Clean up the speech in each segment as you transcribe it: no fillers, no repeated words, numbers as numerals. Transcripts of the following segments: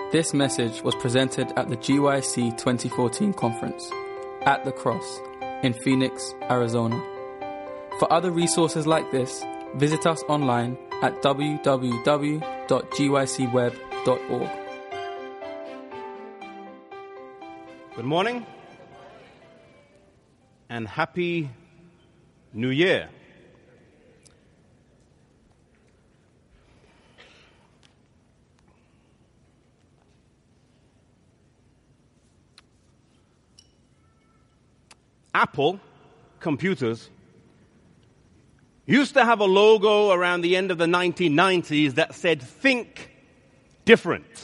This message was presented at the GYC 2014 conference at The Cross in Phoenix, Arizona. For other resources like this, visit us online at www.gycweb.org. Good morning and Happy New Year. Apple computers used to have a logo around the end of the 1990s that said, "Think different."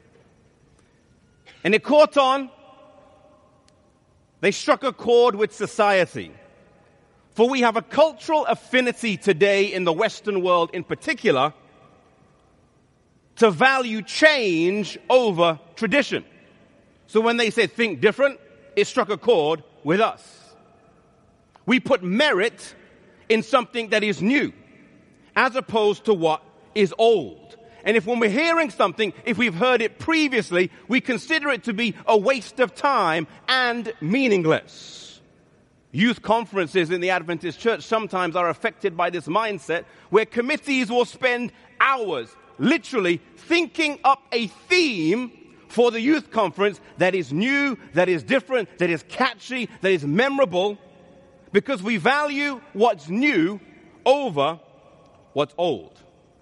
And it caught on. They struck a chord with society. For we have a cultural affinity today in the Western world in particular to value change over tradition. So when they said think different, it struck a chord with us. We put merit in something that is new as opposed to what is old. And if when we're hearing something, if we've heard it previously, we consider it to be a waste of time and meaningless. Youth conferences in the Adventist Church sometimes are affected by this mindset where committees will spend hours literally thinking up a theme for the youth conference that is new, that is different, that is catchy, that is memorable, because we value what's new over what's old.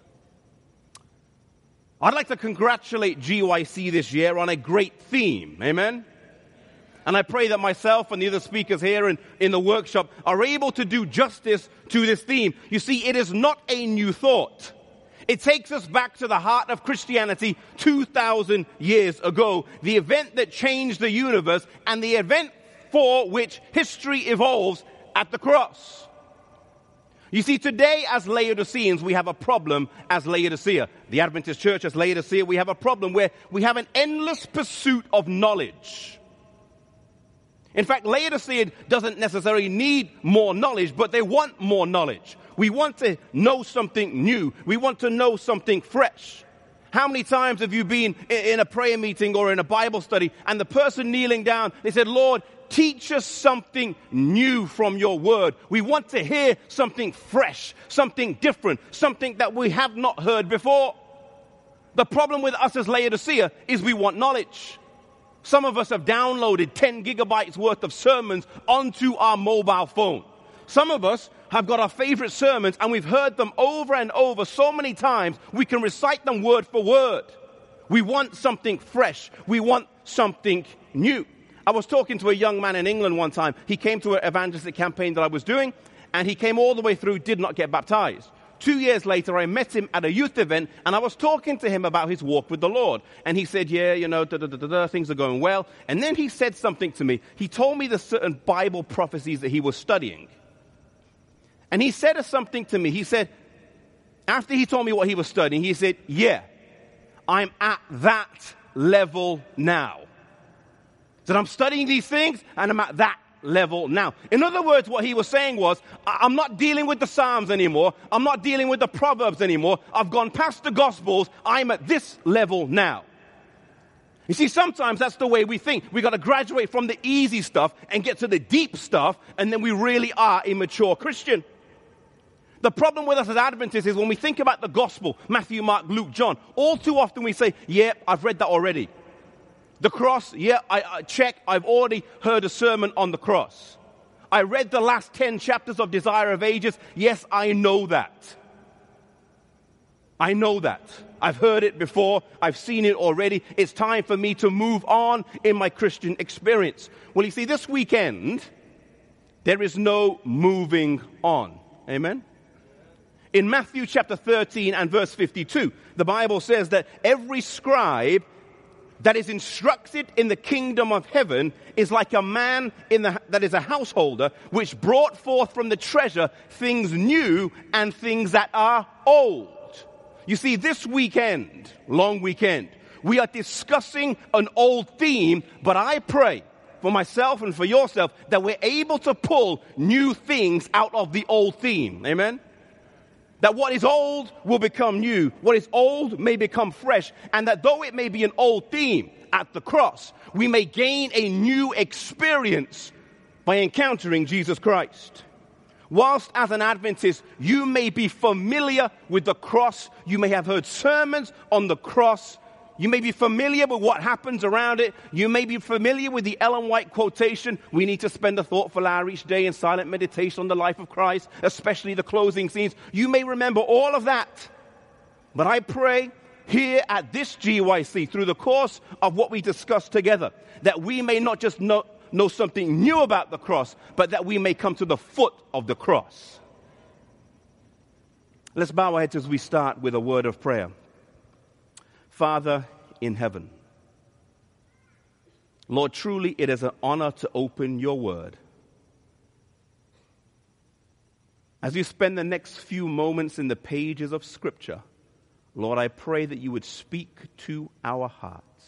I'd like to congratulate GYC this year on a great theme. Amen? And I pray that myself and the other speakers here in the workshop are able to do justice to this theme. You see, it is not a new thought. It takes us back to the heart of Christianity 2,000 years ago, the event that changed the universe and the event for which history evolves at the cross. You see, today as Laodiceans, we have a problem as Laodicea. The Adventist Church as Laodicea, we have a problem where we have an endless pursuit of knowledge. In fact, Laodicea doesn't necessarily need more knowledge, but they want more knowledge. We want to know something new. We want to know something fresh. How many times have you been in a prayer meeting or in a Bible study and the person kneeling down, they said, "Lord, teach us something new from your word. We want to hear something fresh, something different, something that we have not heard before." The problem with us as Laodicea is we want knowledge. Some of us have downloaded 10 gigabytes worth of sermons onto our mobile phone. Some of us have got our favorite sermons and we've heard them over and over so many times we can recite them word for word. We want something fresh. We want something new. I was talking to a young man in England one time. He came to an evangelistic campaign that I was doing, and he came all the way through, did not get baptized. 2 years later, I met him at a youth event, and I was talking to him about his walk with the Lord. And he said, "Yeah, things are going well." And then he said something to me. He told me the certain Bible prophecies that he was studying. And he said something to me. He said, after he told me what he was studying, he said, "Yeah, I'm at that level now. That I'm studying these things and I'm at that level now." In other words, what he was saying was, I'm not dealing with the Psalms anymore. I'm not dealing with the Proverbs anymore. I've gone past the Gospels. I'm at this level now. You see, sometimes that's the way we think. We got to graduate from the easy stuff and get to the deep stuff, and then we really are a mature Christian. The problem with us as Adventists is when we think about the Gospel, Matthew, Mark, Luke, John, all too often we say, "Yeah, I've read that already." The cross, yeah, I check. I've already heard a sermon on the cross. I read the last 10 chapters of Desire of Ages. Yes, I know that. I know that. I've heard it before. I've seen it already. It's time for me to move on in my Christian experience. Well, you see, this weekend, there is no moving on. Amen? In Matthew chapter 13 and verse 52, the Bible says that every scribe that is instructed in the kingdom of heaven is like a man that is a householder, which brought forth from the treasure things new and things that are old. You see, this weekend, long weekend, we are discussing an old theme, but I pray for myself and for yourself that we're able to pull new things out of the old theme. Amen? That what is old will become new. What is old may become fresh. And that though it may be an old theme at the cross, we may gain a new experience by encountering Jesus Christ. Whilst as an Adventist, you may be familiar with the cross. You may have heard sermons on the cross. You may be familiar with what happens around it. You may be familiar with the Ellen White quotation, we need to spend a thoughtful hour each day in silent meditation on the life of Christ, especially the closing scenes. You may remember all of that. But I pray here at this GYC, through the course of what we discussed together, that we may not just know something new about the cross, but that we may come to the foot of the cross. Let's bow our heads as we start with a word of prayer. Father in heaven, Lord, truly it is an honor to open your word. As you spend the next few moments in the pages of Scripture, Lord, I pray that you would speak to our hearts.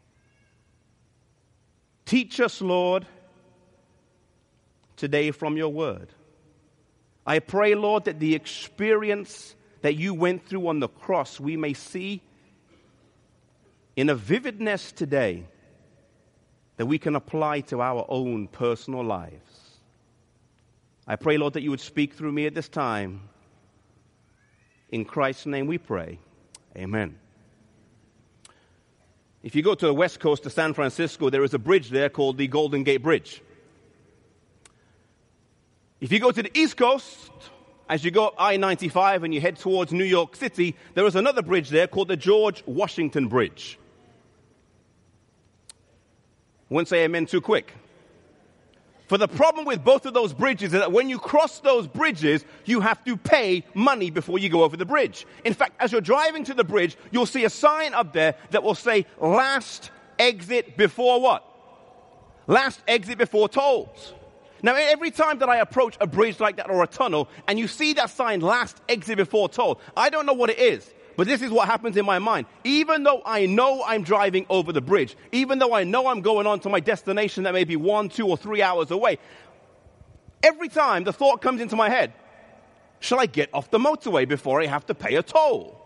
Teach us, Lord, today from your word. I pray, Lord, that the experience that you went through on the cross we may see in a vividness today that we can apply to our own personal lives. I pray, Lord, that you would speak through me at this time. In Christ's name we pray. Amen. If you go to the west coast of San Francisco, there is a bridge there called the Golden Gate Bridge. If you go to the east coast, as you go up I-95 and you head towards New York City, there is another bridge there called the George Washington Bridge. I wouldn't say amen too quick. For the problem with both of those bridges is that when you cross those bridges, you have to pay money before you go over the bridge. In fact, as you're driving to the bridge, you'll see a sign up there that will say, last exit before what? Last exit before tolls. Now, every time that I approach a bridge like that or a tunnel, and you see that sign, last exit before toll, I don't know what it is. But this is what happens in my mind. Even though I know I'm driving over the bridge, even though I know I'm going on to my destination that may be 1, 2, or 3 hours away, every time the thought comes into my head, shall I get off the motorway before I have to pay a toll?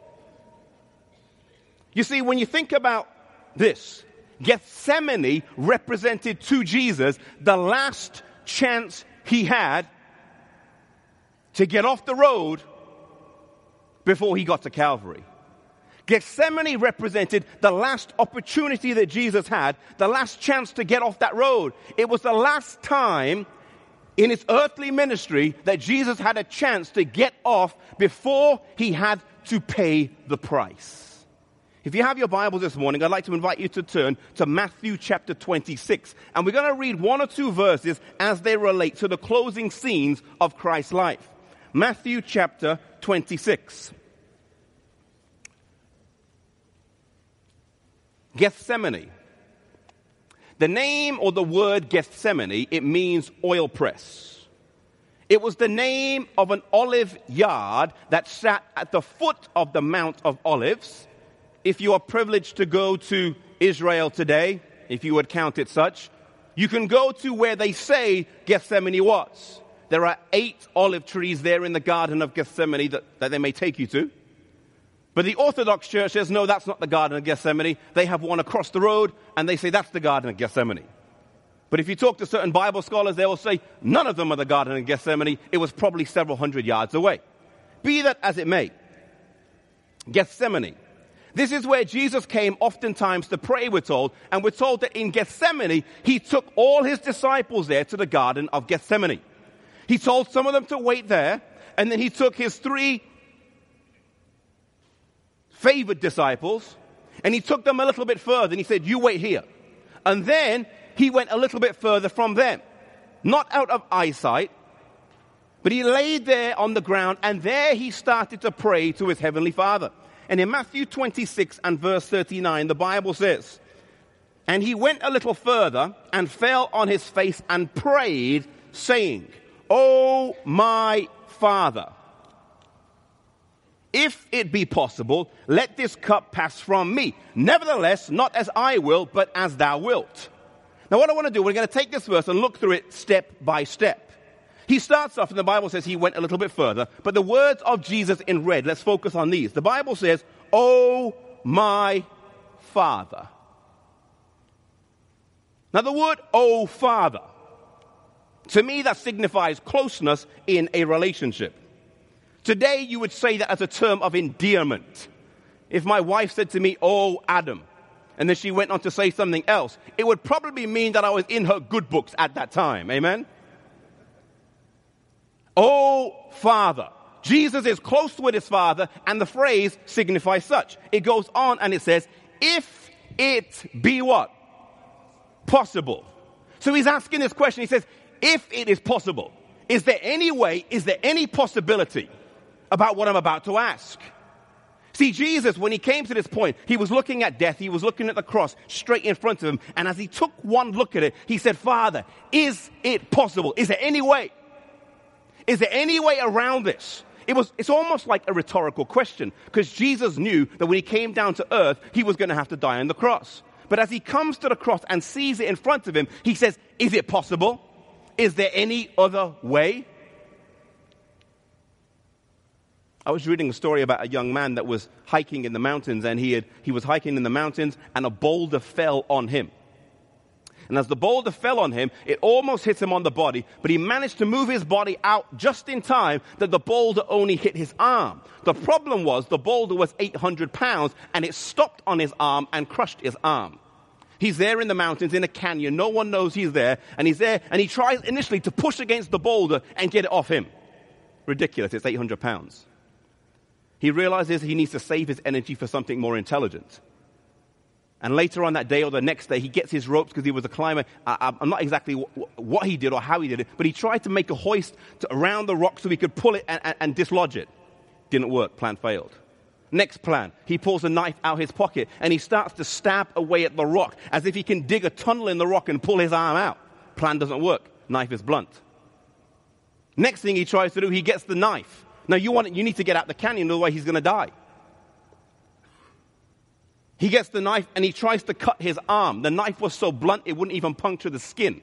You see, when you think about this, Gethsemane represented to Jesus the last chance he had to get off the road before he got to Calvary. Gethsemane represented the last opportunity that Jesus had, the last chance to get off that road. It was the last time in his earthly ministry that Jesus had a chance to get off before he had to pay the price. If you have your Bible this morning, I'd like to invite you to turn to Matthew chapter 26. And we're going to read 1 or 2 verses as they relate to the closing scenes of Christ's life. Matthew chapter 26. Gethsemane. The name or the word Gethsemane, it means oil press. It was the name of an olive yard that sat at the foot of the Mount of Olives. If you are privileged to go to Israel today, if you would count it such, you can go to where they say Gethsemane was. There are 8 olive trees there in the Garden of Gethsemane that they may take you to. But the Orthodox Church says, no, that's not the Garden of Gethsemane. They have one across the road, and they say that's the Garden of Gethsemane. But if you talk to certain Bible scholars, they will say, none of them are the Garden of Gethsemane. It was probably several hundred yards away. Be that as it may, Gethsemane. This is where Jesus came oftentimes to pray, we're told. And we're told that in Gethsemane, he took all his disciples there to the Garden of Gethsemane. He told some of them to wait there, and then he took his 3 favored disciples, and he took them a little bit further, and he said, you wait here. And then he went a little bit further from them, not out of eyesight, but he laid there on the ground, and there he started to pray to his heavenly Father. And in Matthew 26 and verse 39, the Bible says, and he went a little further and fell on his face and prayed, saying, O my Father, if it be possible, let this cup pass from me. Nevertheless, not as I will, but as thou wilt. Now what I want to do, we're going to take this verse and look through it step by step. He starts off, and the Bible says he went a little bit further, but the words of Jesus in red, let's focus on these. The Bible says, "Oh, my Father." Now the word, "Oh, Father," to me that signifies closeness in a relationship. Today you would say that as a term of endearment. If my wife said to me, "Oh, Adam," and then she went on to say something else, it would probably mean that I was in her good books at that time. Amen? Oh, Father. Jesus is close with his Father, and the phrase signifies such. It goes on and it says, "If it be" what? Possible. So he's asking this question. He says, if it is possible, is there any way, is there any possibility about what I'm about to ask? See, Jesus, when he came to this point, he was looking at death. He was looking at the cross straight in front of him. And as he took one look at it, he said, "Father, is it possible? Is there any way? Is there any way around this?" It's almost like a rhetorical question, because Jesus knew that when he came down to earth, he was going to have to die on the cross. But as he comes to the cross and sees it in front of him, he says, "Is it possible? Is there any other way?" I was reading a story about a young man that was hiking in the mountains, and he was hiking in the mountains, and a boulder fell on him. And as the boulder fell on him, it almost hit him on the body, but he managed to move his body out just in time that the boulder only hit his arm. The problem was the boulder was 800 pounds, and it stopped on his arm and crushed his arm. He's there in the mountains, in a canyon. No one knows he's there, and he's there, and he tries initially to push against the boulder and get it off him. Ridiculous, it's 800 pounds. He realizes he needs to save his energy for something more intelligent. And later on that day or the next day, he gets his ropes because he was a climber. I'm not exactly what he did or how he did it, but he tried to make a hoist around the rock so he could pull it and dislodge it. Didn't work. Plan failed. Next plan, he pulls a knife out his pocket and he starts to stab away at the rock as if he can dig a tunnel in the rock and pull his arm out. Plan doesn't work. Knife is blunt. Next thing he tries to do, he gets the knife. Now you need to get out the canyon, otherwise he's going to die. He gets the knife and he tries to cut his arm. The knife was so blunt it wouldn't even puncture the skin.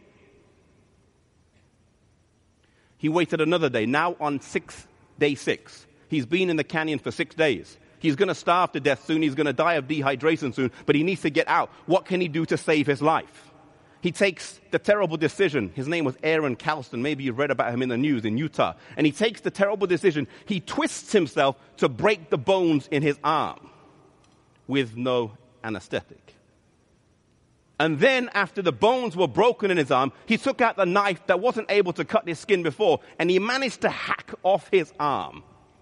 He waited another day. Now on day 6. He's been in the canyon for 6 days. He's going to starve to death soon. He's going to die of dehydration soon. But he needs to get out. What can he do to save his life? He takes the terrible decision. His name was Aaron Calston. Maybe you've read about him in the news in Utah. And he takes the terrible decision. He twists himself to break the bones in his arm with no anesthetic. And then after the bones were broken in his arm, he took out the knife that wasn't able to cut his skin before, and he managed to hack off his arm.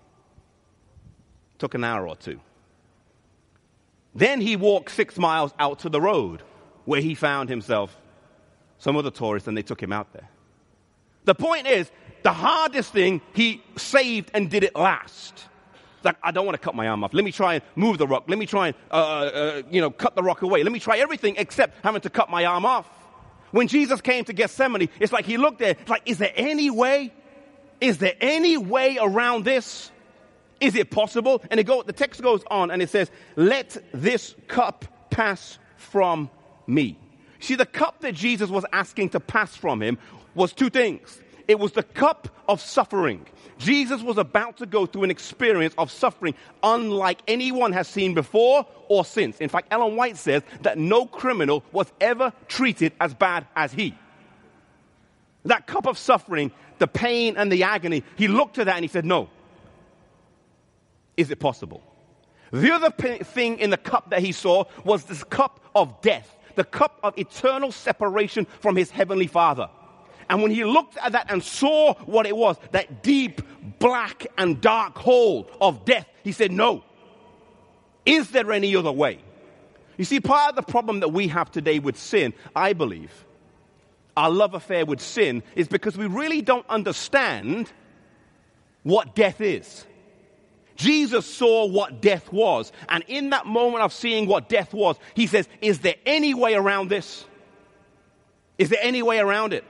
Took an hour or two. Then he walked 6 miles out to the road where he found himself some other tourists, and they took him out there. The point is, the hardest thing he saved and did it last. Like, I don't want to cut my arm off. Let me try and move the rock. Let me try and, cut the rock away. Let me try everything except having to cut my arm off. When Jesus came to Gethsemane, it's like he looked there. It's like, is there any way? Is there any way around this? Is it possible? And the text goes on and it says, "Let this cup pass from me." See, the cup that Jesus was asking to pass from him was 2 things. It was the cup of suffering. Jesus was about to go through an experience of suffering unlike anyone has seen before or since. In fact, Ellen White says that no criminal was ever treated as bad as he. That cup of suffering, the pain and the agony, he looked at that and he said, no. Is it possible? The other thing in the cup that he saw was this cup of death, the cup of eternal separation from his heavenly Father. And when he looked at that and saw what it was, that deep, black, and dark hole of death, he said, no. Is there any other way? You see, part of the problem that we have today with sin, I believe, our love affair with sin, is because we really don't understand what death is. Jesus saw what death was. And in that moment of seeing what death was, he says, is there any way around this? Is there any way around it?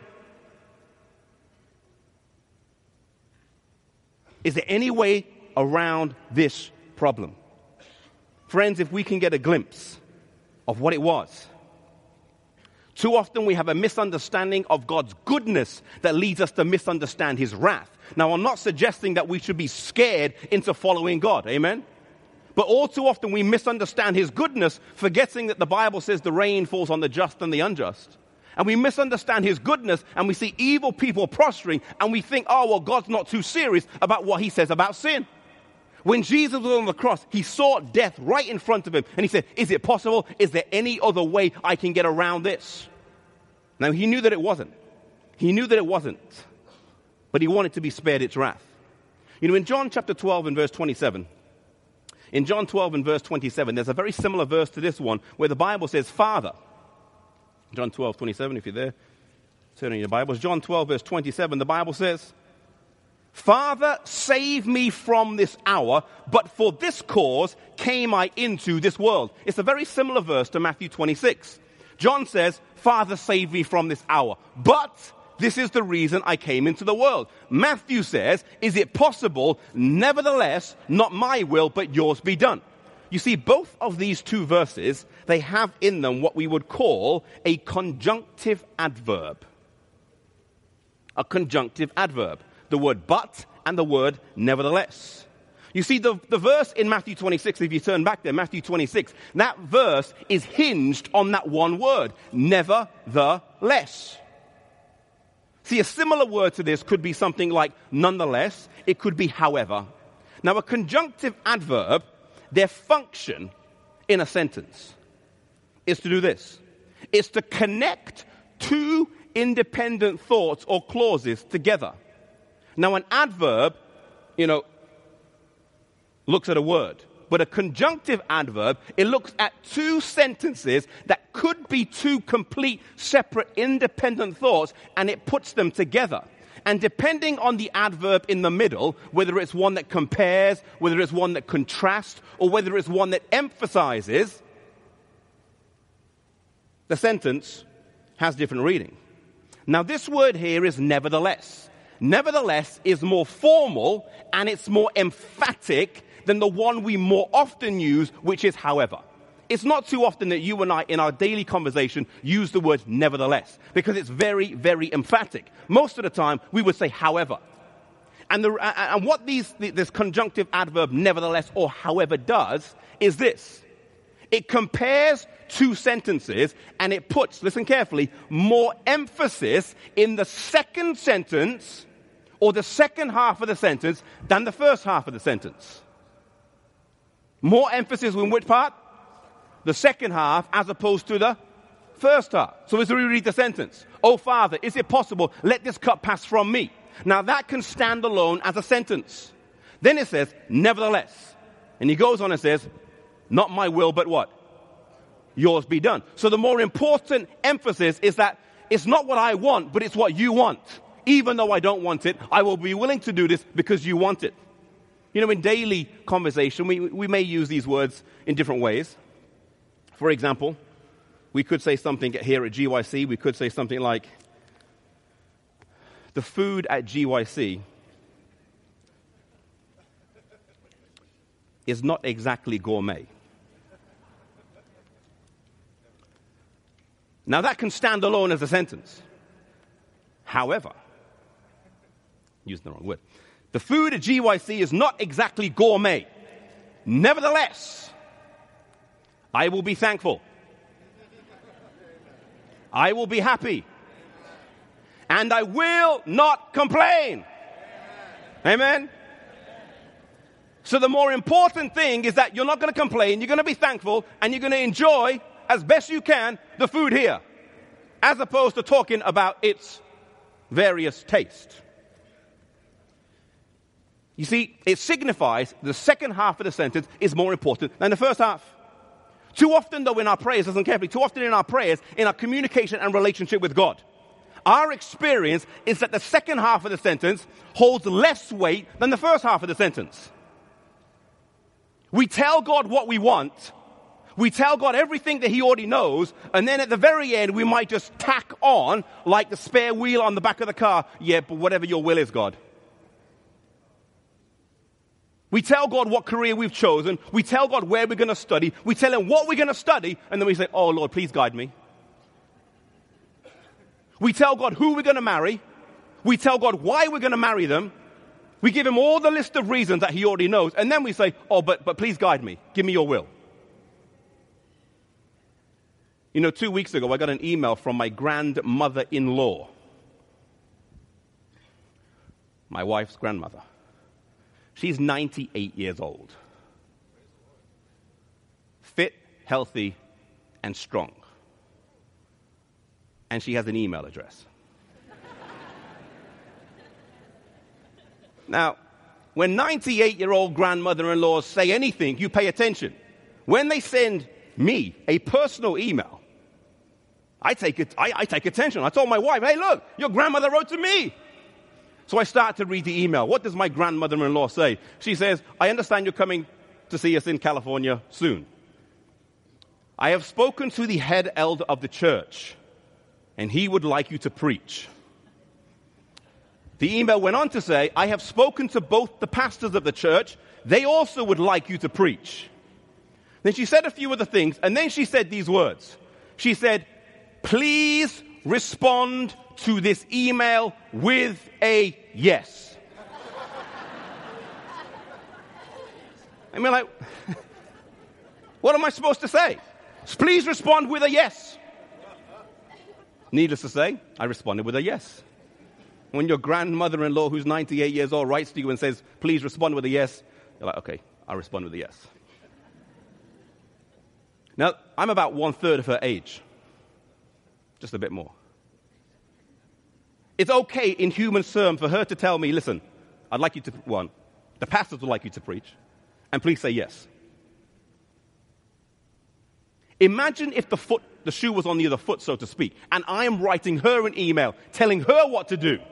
Is there any way around this problem? Friends, if we can get a glimpse of what it was Too often we have a misunderstanding of God's goodness that leads us to misunderstand his wrath. Now, I'm not suggesting that we should be scared into following God. Amen? But all too often we misunderstand his goodness, forgetting that the Bible says the rain falls on the just and the unjust. And we misunderstand his goodness, and we see evil people prospering, and we think, oh, well, God's not too serious about what he says about sin. When Jesus was on the cross, he saw death right in front of him, and he said, is it possible? Is there any other way I can get around this? Now, he knew that it wasn't. He knew that it wasn't. But he wanted to be spared its wrath. You know, in John chapter 12 and verse 27, in John 12 and verse 27, there's a very similar verse to this one where the Bible says, Father. John 12, 27, if you're there, turn in your Bibles. John 12, verse 27, the Bible says, Father, save me from this hour, but for this cause came I into this world. It's a very similar verse to Matthew 26. John says, Father, save me from this hour, but this is the reason I came into the world. Matthew says, is it possible? Nevertheless, not my will, but yours be done. You see, both of these two verses, they have in them what we would call a conjunctive adverb. A conjunctive adverb. The word but and the word nevertheless. You see, the verse in Matthew 26, if you turn back there, Matthew 26, that verse is hinged on that one word, nevertheless. See, a similar word to this could be something like nonetheless. It could be however. Now, a conjunctive adverb, their function in a sentence is to do this. It's to connect two independent thoughts or clauses together. Now, an adverb, looks at a word. But a conjunctive adverb, it looks at two sentences that could be two complete, separate, independent thoughts, and it puts them together. And depending on the adverb in the middle, whether it's one that compares, whether it's one that contrasts, or whether it's one that emphasizes, the sentence has different reading. Now, this word here is nevertheless. Nevertheless is more formal and it's more emphatic than the one we more often use, which is however. It's not too often that you and I, in our daily conversation, use the word nevertheless, because it's very, very emphatic. Most of the time, we would say however. And what this conjunctive adverb nevertheless or however does is this. It compares two sentences and it puts, listen carefully, more emphasis in the second sentence or the second half of the sentence than the first half of the sentence. More emphasis in which part? The second half as opposed to the first half. So as we read the sentence, oh Father, is it possible? Let this cup pass from me. Now that can stand alone as a sentence. Then it says, nevertheless. And he goes on and says, not my will, but what? Yours be done. So the more important emphasis is that it's not what I want, but it's what you want. Even though I don't want it, I will be willing to do this because you want it. You know, in daily conversation, we may use these words in different ways. For example, we could say something here at GYC, we could say something like, the food at GYC is not exactly gourmet. Now that can stand alone as a sentence. However, using the wrong word, the food at GYC is not exactly gourmet. Nevertheless, I will be thankful. I will be happy. And I will not complain. Amen? So the more important thing is that you're not going to complain, you're going to be thankful, and you're going to enjoy, as best you can, the food here. As opposed to talking about its various tastes. You see, it signifies the second half of the sentence is more important than the first half. Too often, though, in our prayers, listen carefully, too often in our prayers, in our communication and relationship with God, our experience is that the second half of the sentence holds less weight than the first half of the sentence. We tell God what we want. We tell God everything that He already knows, and then at the very end, we might just tack on, like the spare wheel on the back of the car, yeah, but whatever your will is, God. We tell God what career we've chosen. We tell God where we're going to study. We tell Him what we're going to study, and then we say, oh, Lord, please guide me. We tell God who we're going to marry. We tell God why we're going to marry them. We give him all the list of reasons that he already knows. And then we say, oh, but please guide me. Give me your will. 2 weeks ago, I got an email from my grandmother-in-law. My wife's grandmother. She's 98 years old. Fit, healthy, and strong. And she has an email address. Now, when 98-year-old grandmother-in-laws say anything, you pay attention. When they send me a personal email, I take attention. I told my wife, hey, look, your grandmother wrote to me. So I start to read the email. What does my grandmother-in-law say? She says, I understand you're coming to see us in California soon. I have spoken to the head elder of the church, and he would like you to preach. The email went on to say, I have spoken to both the pastors of the church. They also would like you to preach. Then she said a few other things, and then she said these words. She said, please respond to this email with a yes. I mean, like, what am I supposed to say? Please respond with a yes. Needless to say, I responded with a yes. When your grandmother-in-law, who's 98 years old, writes to you and says, please respond with a yes, you're like, okay, I'll respond with a yes. Now, I'm about 1/3 of her age. Just a bit more. It's okay in human terms for her to tell me, listen, I'd like you to, the pastors would like you to preach, and please say yes. Imagine if the shoe was on the other foot, so to speak, and I am writing her an email telling her what to do.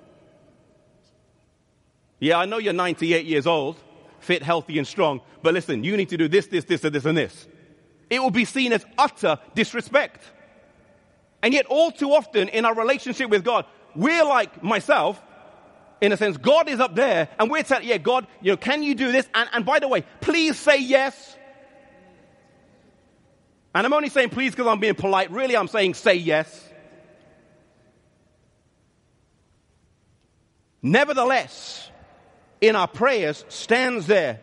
Yeah, I know you're 98 years old, fit, healthy, and strong, but listen, you need to do this, this, this, and this, and this. It will be seen as utter disrespect. And yet all too often in our relationship with God, we're like myself, in a sense, God is up there, and we're telling, yeah, God, can you do this? And by the way, please say yes. And I'm only saying please because I'm being polite. Really, I'm saying say yes. Nevertheless, in our prayers, stands there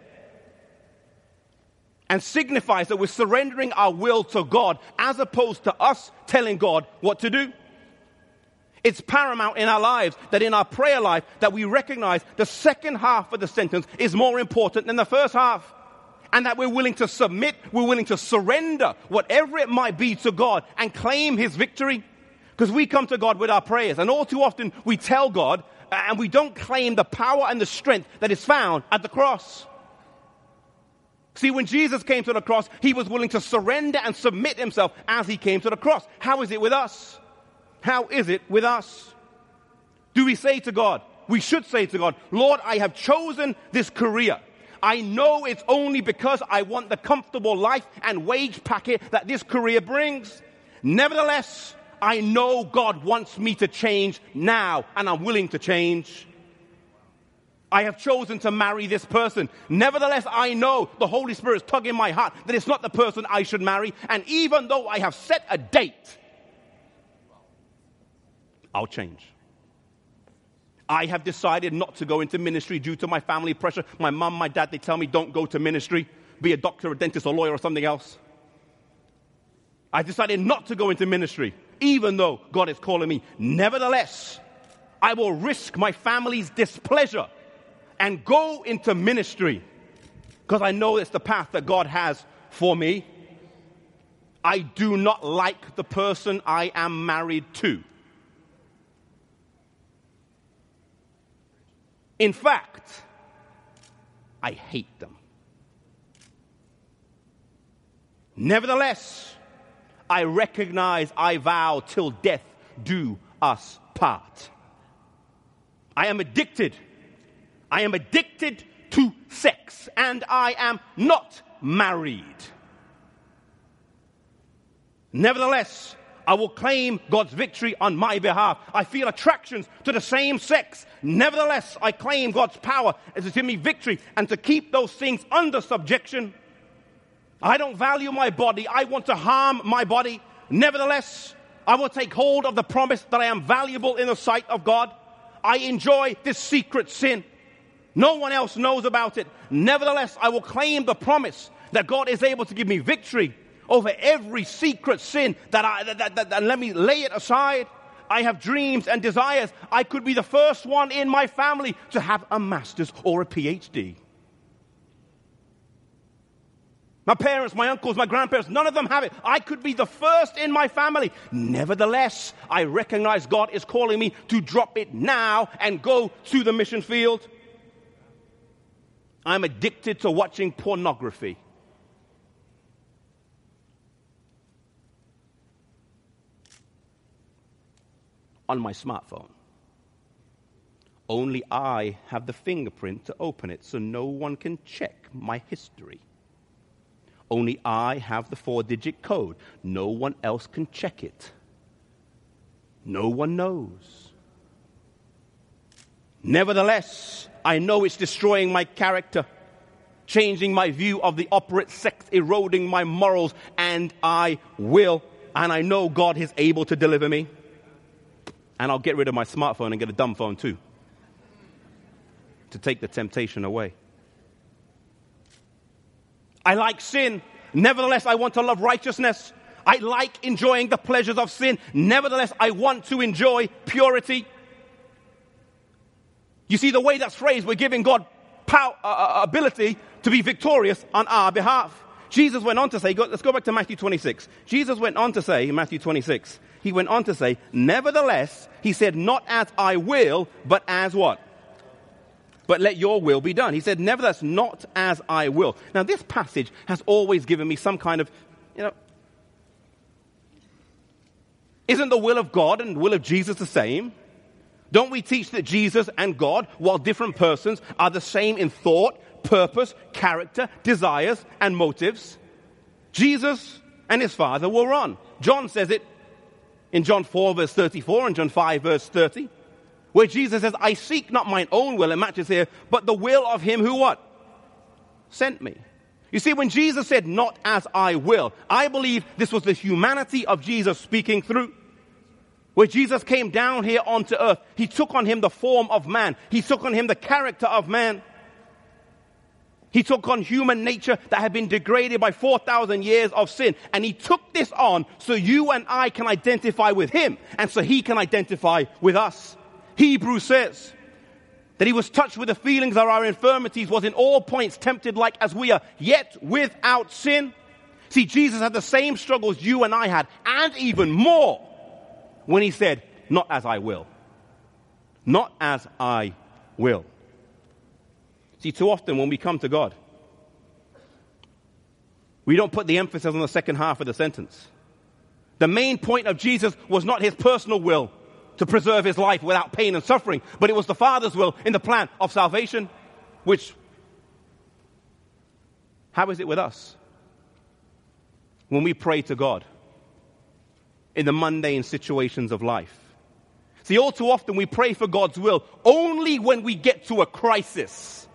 and signifies that we're surrendering our will to God as opposed to us telling God what to do. It's paramount in our lives that in our prayer life that we recognize the second half of the sentence is more important than the first half. And that we're willing to submit, we're willing to surrender whatever it might be to God and claim his victory. Because we come to God with our prayers, and all too often we tell God and we don't claim the power and the strength that is found at the cross. See, when Jesus came to the cross, he was willing to surrender and submit himself as he came to the cross. How is it with us? How is it with us? Do we say to God, we should say to God, Lord, I have chosen this career. I know it's only because I want the comfortable life and wage packet that this career brings. Nevertheless, I know God wants me to change now, and I'm willing to change. I have chosen to marry this person. Nevertheless, I know the Holy Spirit is tugging my heart that it's not the person I should marry. And even though I have set a date, I'll change. I have decided not to go into ministry due to my family pressure. My mom, my dad, they tell me don't go to ministry. Be a doctor, a dentist, a lawyer, or something else. I decided not to go into ministry, even though God is calling me. Nevertheless, I will risk my family's displeasure and go into ministry because I know it's the path that God has for me. I do not like the person I am married to. In fact, I hate them. Nevertheless, I recognize, I vow, till death do us part. I am addicted. I am addicted to sex, and I am not married. Nevertheless, I will claim God's victory on my behalf. I feel attractions to the same sex. Nevertheless, I claim God's power as to give me victory and to keep those things under subjection. I don't value my body. I want to harm my body. Nevertheless, I will take hold of the promise that I am valuable in the sight of God. I enjoy this secret sin. No one else knows about it. Nevertheless, I will claim the promise that God is able to give me victory over every secret sin that let me lay it aside. I have dreams and desires. I could be the first one in my family to have a master's or a PhD. My parents, my uncles, my grandparents, none of them have it. I could be the first in my family. Nevertheless, I recognize God is calling me to drop it now and go to the mission field. I'm addicted to watching pornography. On my smartphone. Only I have the fingerprint to open it, so no one can check my history. Only I have the 4-digit code. No one else can check it. No one knows. Nevertheless, I know it's destroying my character, changing my view of the opposite sex, eroding my morals, and I will. And I know God is able to deliver me. And I'll get rid of my smartphone and get a dumb phone too, to take the temptation away. I like sin. Nevertheless, I want to love righteousness. I like enjoying the pleasures of sin. Nevertheless, I want to enjoy purity. You see, the way that's phrased, we're giving God ability to be victorious on our behalf. Jesus went on to say, let's go back to Matthew 26. Jesus went on to say, in Matthew 26, he went on to say, nevertheless, he said, not as I will, but as what? But let your will be done. He said, nevertheless, not as I will. Now, this passage has always given me some kind of, isn't the will of God and the will of Jesus the same? Don't we teach that Jesus and God, while different persons, are the same in thought, purpose, character, desires, and motives? Jesus and his Father were one. John says it in John 4, verse 34, and John 5, verse 30. Where Jesus says, I seek not mine own will, it matches here, but the will of him who what? Sent me. You see, when Jesus said, not as I will, I believe this was the humanity of Jesus speaking through. Where Jesus came down here onto earth, he took on him the form of man. He took on him the character of man. He took on human nature that had been degraded by 4,000 years of sin. And he took this on so you and I can identify with him, and so he can identify with us. Hebrews says that he was touched with the feelings of our infirmities, was in all points tempted like as we are, yet without sin. See, Jesus had the same struggles you and I had, and even more, when he said, not as I will. Not as I will. See, too often when we come to God, we don't put the emphasis on the second half of the sentence. The main point of Jesus was not his personal will to preserve his life without pain and suffering, but it was the Father's will in the plan of salvation, which, how is it with us? When we pray to God in the mundane situations of life. See, all too often we pray for God's will only when we get to a crisis.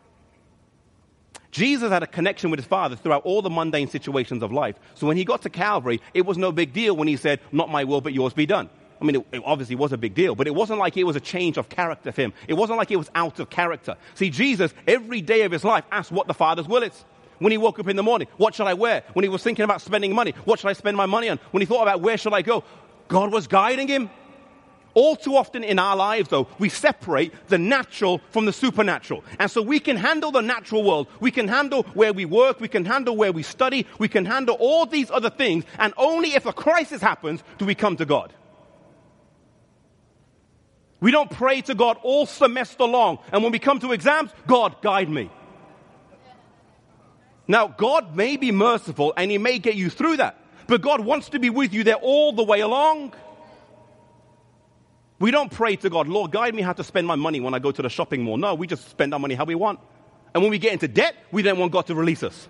Jesus had a connection with his Father throughout all the mundane situations of life. So when he got to Calvary, it was no big deal when he said, not my will, but yours be done. I mean, it obviously was a big deal, but it wasn't like it was a change of character for him. It wasn't like it was out of character. See, Jesus, every day of his life, asked what the Father's will is. When he woke up in the morning, what shall I wear? When he was thinking about spending money, what should I spend my money on? When he thought about where should I go, God was guiding him. All too often in our lives, though, we separate the natural from the supernatural. And so we can handle the natural world. We can handle where we work. We can handle where we study. We can handle all these other things. And only if a crisis happens do we come to God. We don't pray to God all semester long. And when we come to exams, God, guide me. Now, God may be merciful and he may get you through that. But God wants to be with you there all the way along. We don't pray to God, Lord, guide me how to spend my money when I go to the shopping mall. No, we just spend our money how we want. And when we get into debt, we then want God to release us.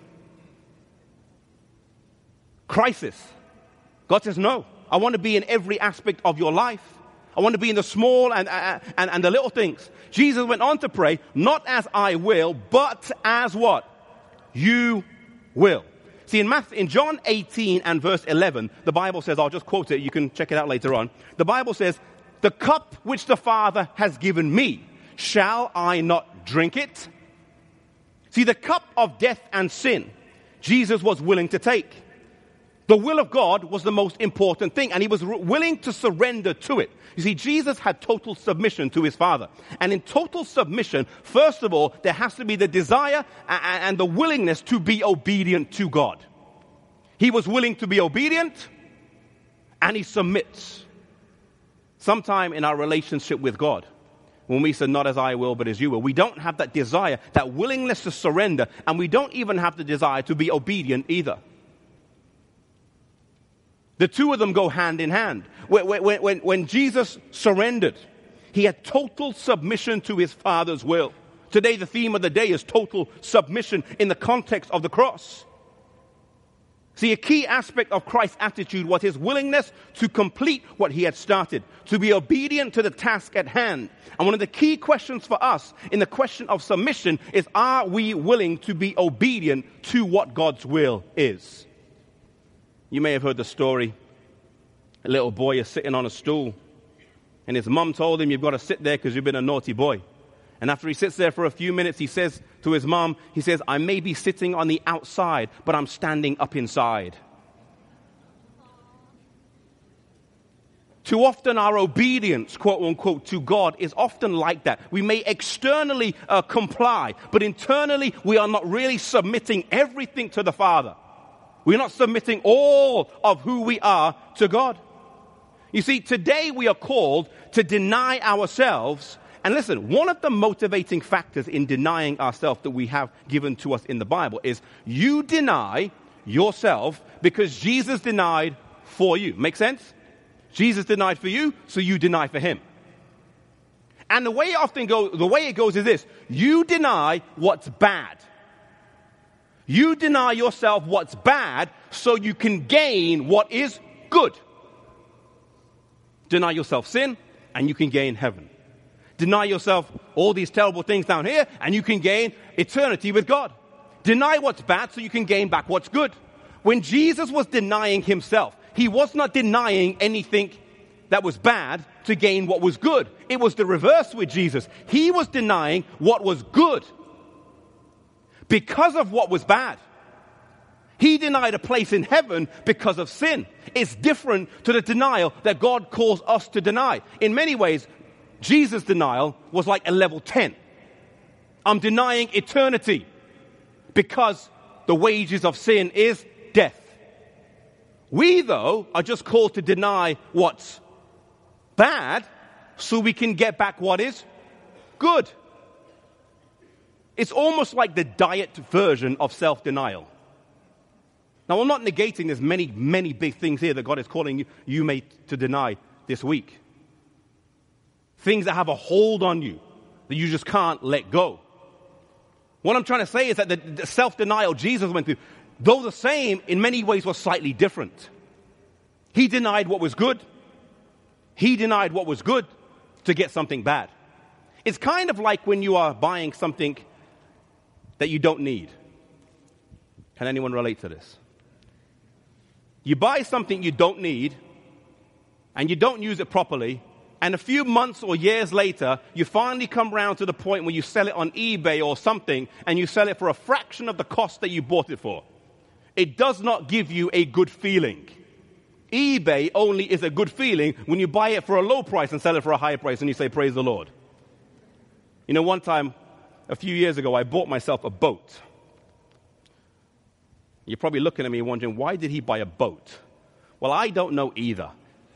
Crisis. God says, no, I want to be in every aspect of your life. I want to be in the small and the little things. Jesus went on to pray, not as I will, but as what? You will. See, in John 18 and verse 11, the Bible says, I'll just quote it, you can check it out later on. The Bible says, the cup which the Father has given me, shall I not drink it? See, the cup of death and sin, Jesus was willing to take. The will of God was the most important thing, and he was willing to surrender to it. You see, Jesus had total submission to his Father. And in total submission, first of all, there has to be the desire and the willingness to be obedient to God. He was willing to be obedient, and he submits. Sometime in our relationship with God, when we say, not as I will, but as you will, we don't have that desire, that willingness to surrender, and we don't even have the desire to be obedient either. The two of them go hand in hand. When Jesus surrendered, he had total submission to his Father's will. Today, the theme of the day is total submission in the context of the cross. See, a key aspect of Christ's attitude was his willingness to complete what he had started, to be obedient to the task at hand. And one of the key questions for us in the question of submission is, are we willing to be obedient to what God's will is? You may have heard the story. A little boy is sitting on a stool, and his mum told him, you've got to sit there because you've been a naughty boy. And after he sits there for a few minutes, he says to his mom, he says, I may be sitting on the outside, but I'm standing up inside. Too often our obedience, quote unquote, to God is often like that. We may externally comply, but internally we are not really submitting everything to the Father. We're not submitting all of who we are to God. You see, today we are called to deny ourselves. And listen, one of the motivating factors in denying ourselves that we have given to us in the Bible is you deny yourself because Jesus denied for you. Make sense? Jesus denied for you, so you deny for him. And the way it goes is this: you deny what's bad. You deny yourself what's bad so you can gain what is good. Deny yourself sin and you can gain heaven. Deny yourself all these terrible things down here and you can gain eternity with God. Deny what's bad so you can gain back what's good. When Jesus was denying himself, he was not denying anything that was bad to gain what was good. It was the reverse with Jesus. He was denying what was good because of what was bad. He denied a place in heaven because of sin. It's different to the denial that God calls us to deny. In many ways, Jesus' denial was like a level 10. I'm denying eternity because the wages of sin is death. We, though, are just called to deny what's bad so we can get back what is good. It's almost like the diet version of self-denial. Now, I'm not negating there's many, many big things here that God is calling you to deny this week. Things that have a hold on you that you just can't let go. What I'm trying to say is that the self-denial Jesus went through, though the same, in many ways was slightly different. He denied what was good. He denied what was good to get something bad. It's kind of like when you are buying something that you don't need. Can anyone relate to this? You buy something you don't need, and you don't use it properly, and a few months or years later, you finally come around to the point where you sell it on eBay or something, and you sell it for a fraction of the cost that you bought it for. It does not give you a good feeling. eBay only is a good feeling when you buy it for a low price and sell it for a high price, and you say, praise the Lord. You know, one time, a few years ago, I bought myself a boat. You're probably looking at me wondering, why did he buy a boat? Well, I don't know either.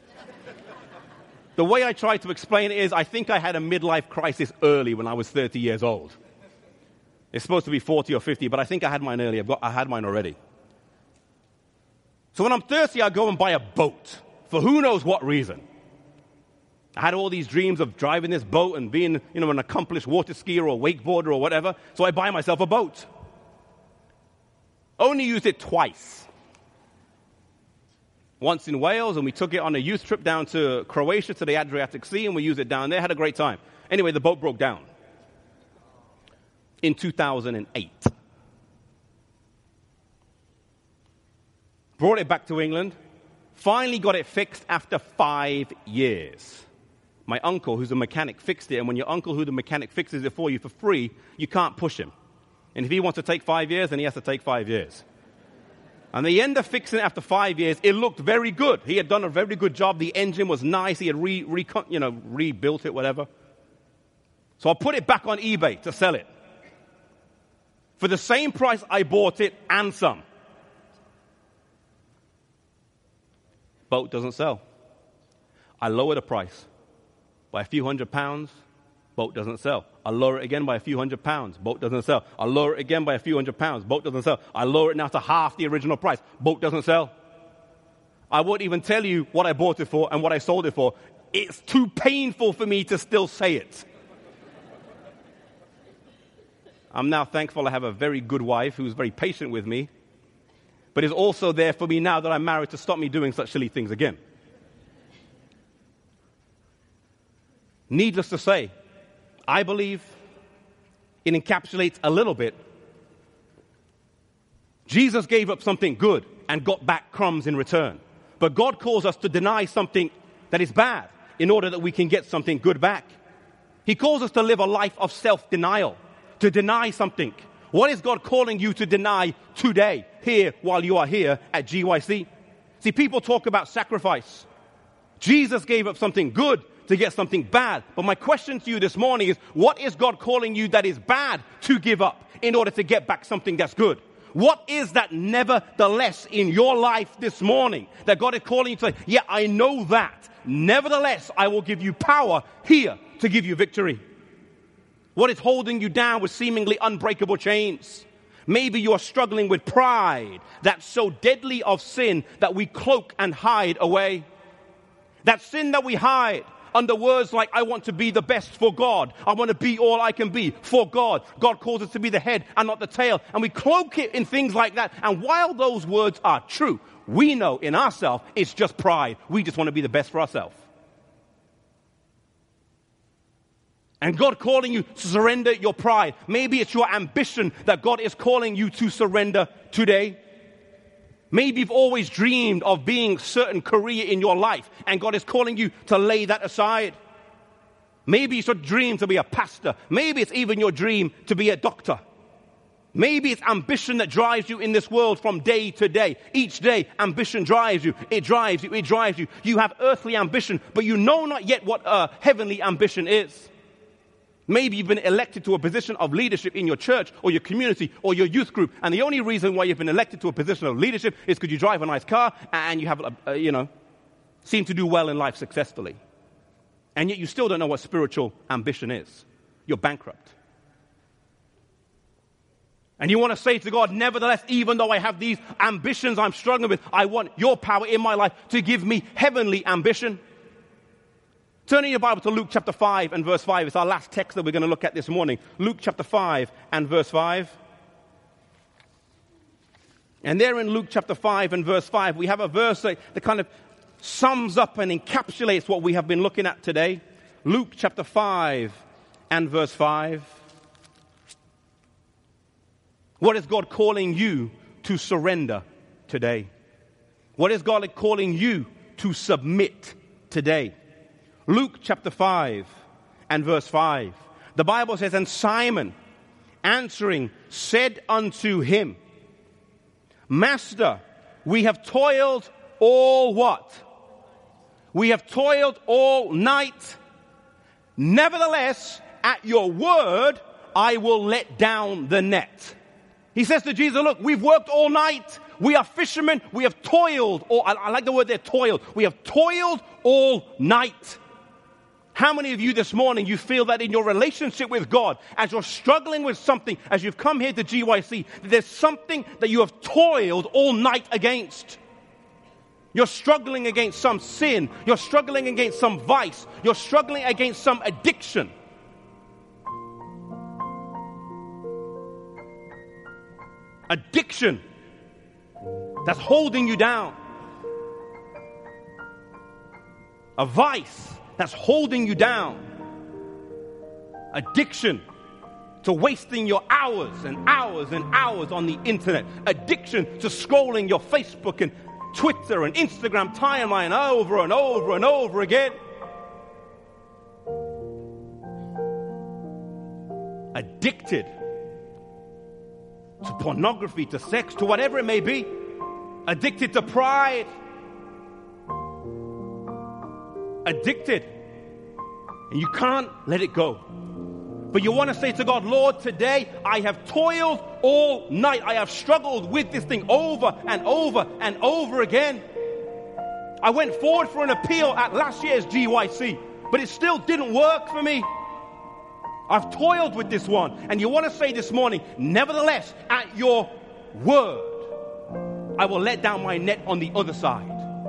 The way I try to explain it is, I think I had a midlife crisis early when I was 30 years old. It's supposed to be 40 or 50, but I think I had mine early. I had mine already. So when I'm thirsty, I go and buy a boat for who knows what reason. I had all these dreams of driving this boat and being, an accomplished water skier or wakeboarder or whatever. So I buy myself a boat. Only used it twice. Once in Wales, and we took it on a youth trip down to Croatia to the Adriatic Sea, and we used it down there. Had a great time. Anyway, the boat broke down in 2008. brought it back to England, finally got it fixed after 5 years. My uncle, who's a mechanic, fixed it, and when your uncle, who the mechanic, fixes it for you for free, you can't push him. And if he wants to take 5 years, then he has to take 5 years. And the end of fixing it after 5 years, it looked very good. He had done a very good job. The engine was nice. He had rebuilt it, whatever. So I put it back on eBay to sell it. For the same price I bought it and some. Boat doesn't sell. I lower the price by a few £100s, boat doesn't sell. I lower it again by a few £100s, boat doesn't sell. I lower it again by a few £100s, boat doesn't sell. I lower it now to half the original price, boat doesn't sell. I won't even tell you what I bought it for and what I sold it for. It's too painful for me to still say it. I'm now thankful I have a very good wife who's very patient with me, but is also there for me now that I'm married to stop me doing such silly things again. Needless to say, I believe it encapsulates a little bit. Jesus gave up something good and got back crumbs in return. But God calls us to deny something that is bad in order that we can get something good back. He calls us to live a life of self-denial, to deny something. What is God calling you to deny today, here, while you are here at GYC? See, people talk about sacrifice. Jesus gave up something good to get something bad. But my question to you this morning is, what is God calling you that is bad to give up in order to get back something that's good? What is that nevertheless in your life this morning that God is calling you to say, yeah, I know that. Nevertheless, I will give you power here to give you victory. What is holding you down with seemingly unbreakable chains? Maybe you are struggling with pride, that's so deadly of sin that we cloak and hide away. That sin that we hide under words like, I want to be the best for God. I want to be all I can be for God. God calls us to be the head and not the tail. And we cloak it in things like that. And while those words are true, we know in ourselves it's just pride. We just want to be the best for ourselves. And God calling you to surrender your pride. Maybe it's your ambition that God is calling you to surrender today. Maybe you've always dreamed of being a certain career in your life, and God is calling you to lay that aside. Maybe it's your dream to be a pastor. Maybe it's even your dream to be a doctor. Maybe it's ambition that drives you in this world from day to day. Each day, ambition drives you. It drives you. It drives you. You have earthly ambition, but you know not yet what heavenly ambition is. Maybe you've been elected to a position of leadership in your church or your community or your youth group. And the only reason why you've been elected to a position of leadership is because you drive a nice car and you have, seem to do well in life successfully. And yet you still don't know what spiritual ambition is. You're bankrupt. And you want to say to God, nevertheless, even though I have these ambitions I'm struggling with, I want your power in my life to give me heavenly ambition. Turn in your Bible to Luke chapter 5 and verse 5. It's our last text that we're going to look at this morning. Luke chapter 5 and verse 5. And there in Luke chapter 5 and verse 5, we have a verse that kind of sums up and encapsulates what we have been looking at today. Luke chapter 5 and verse 5. What is God calling you to surrender today? What is God calling you to submit today? Luke chapter 5 and verse 5. The Bible says, and Simon answering said unto him, Master, we have toiled all what? We have toiled all night. Nevertheless, at your word, I will let down the net. He says to Jesus, look, we've worked all night. We are fishermen. We have toiled. I like the word there, toiled. We have toiled all night. How many of you this morning, you feel that in your relationship with God, as you're struggling with something, as you've come here to GYC, there's something that you have toiled all night against? You're struggling against some sin. You're struggling against some vice. You're struggling against some addiction. Addiction that's holding you down. A vice that's holding you down. Addiction to wasting your hours and hours and hours on the internet. Addiction to scrolling your Facebook and Twitter and Instagram timeline over and over and over again. Addicted to pornography, to sex, to whatever it may be. Addicted to pride. Addicted. And you can't let it go. But you want to say to God, Lord, today I have toiled all night. I have struggled with this thing over and over and over again. I went forward for an appeal at last year's GYC, but it still didn't work for me. I've toiled with this one. And you want to say this morning, nevertheless, at your word, I will let down my net on the other side.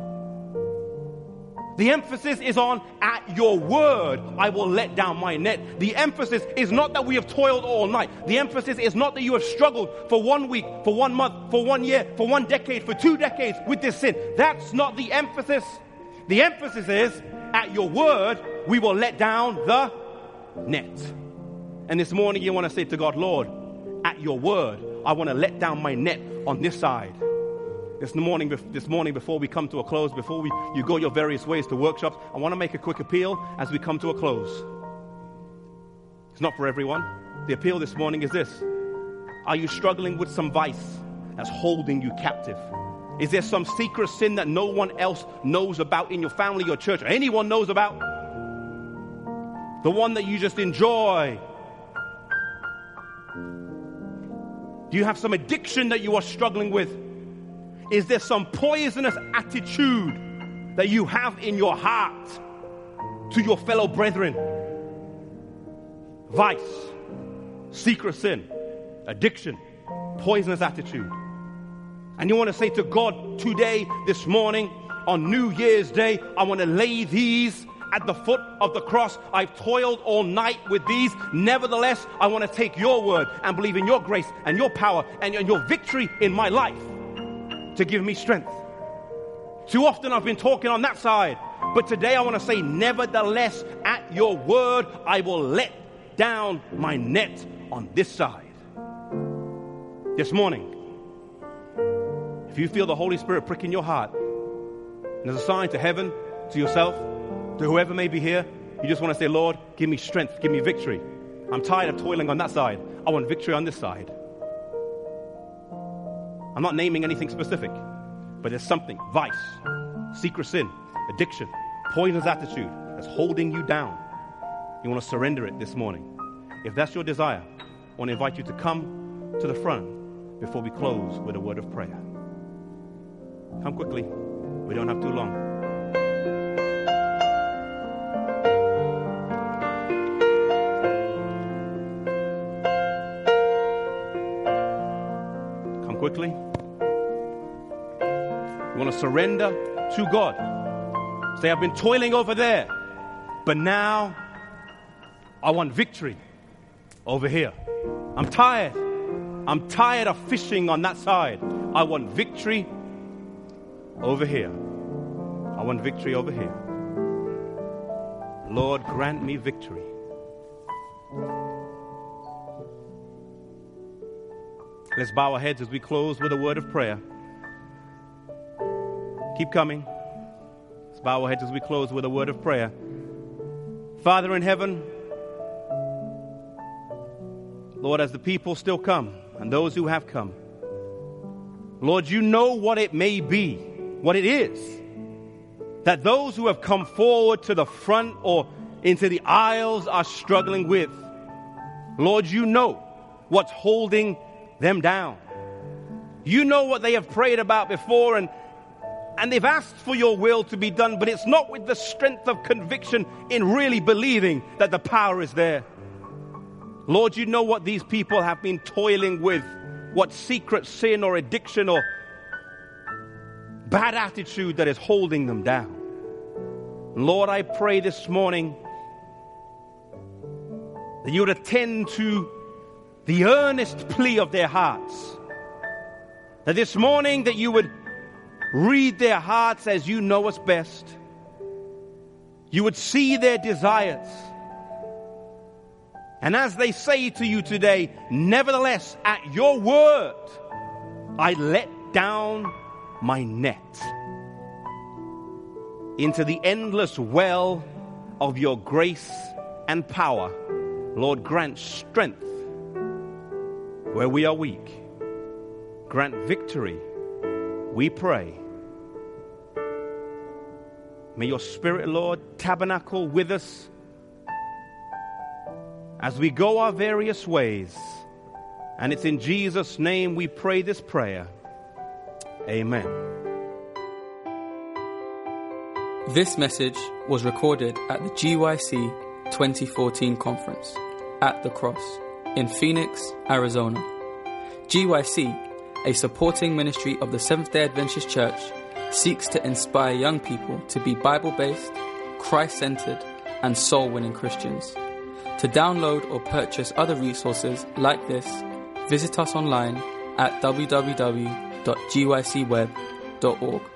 The emphasis is on, at your word, I will let down my net. The emphasis is not that we have toiled all night. The emphasis is not that you have struggled for 1 week, for 1 month, for 1 year, for 1 decade, for 2 decades with this sin. That's not the emphasis. The emphasis is, at your word, we will let down the net. And this morning you want to say to God, Lord, at your word, I want to let down my net on this side. This morning, before we come to a close, before you go your various ways to workshops, I want to make a quick appeal as we come to a close. It's not for everyone. The appeal this morning is this. Are you struggling with some vice that's holding you captive? Is there some secret sin that no one else knows about in your family, your church, or anyone knows about? The one that you just enjoy. Do you have some addiction that you are struggling with? Is there some poisonous attitude that you have in your heart to your fellow brethren? Vice, secret sin, addiction, poisonous attitude. And you want to say to God today, this morning, on New Year's Day, I want to lay these at the foot of the cross. I've toiled all night with these. Nevertheless, I want to take your word and believe in your grace and your power and your victory in my life to give me strength. Too often I've been talking on that side, but today I want to say, nevertheless, at your word, I will let down my net on this side. This morning, if you feel the Holy Spirit pricking your heart, and as a sign to heaven, to yourself, to whoever may be here, you just want to say, Lord, give me strength, give me victory. I'm tired of toiling on that side. I want victory on this side. I'm not naming anything specific, but there's something, vice, secret sin, addiction, poisonous attitude that's holding you down. You want to surrender it this morning. If that's your desire, I want to invite you to come to the front before we close with a word of prayer. Come quickly. We don't have too long. Quickly. You want to surrender to God. Say, I've been toiling over there, but now I want victory over here. I'm tired. I'm tired of fishing on that side. I want victory over here. I want victory over here. Lord, grant me victory. Let's bow our heads as we close with a word of prayer. Keep coming. Let's bow our heads as we close with a word of prayer. Father in heaven, Lord, as the people still come and those who have come, Lord, you know what it may be, what it is, that those who have come forward to the front or into the aisles are struggling with. Lord, you know what's holding them down. You know what they have prayed about before, and they've asked for your will to be done, but it's not with the strength of conviction in really believing that the power is there. Lord, you know what these people have been toiling with, what secret sin or addiction or bad attitude that is holding them down. Lord, I pray this morning that you would attend to the earnest plea of their hearts. That this morning that you would read their hearts as you know us best. You would see their desires. And as they say to you today, nevertheless, at your word, I let down my net into the endless well of your grace and power. Lord, grant strength where we are weak. Grant victory, we pray. May your Spirit, Lord, tabernacle with us as we go our various ways. And it's in Jesus' name we pray this prayer. Amen. This message was recorded at the GYC 2014 conference at the Cross in Phoenix, Arizona. GYC, a supporting ministry of the Seventh-day Adventist Church, seeks to inspire young people to be Bible-based, Christ-centered, and soul-winning Christians. To download or purchase other resources like this, visit us online at www.gycweb.org.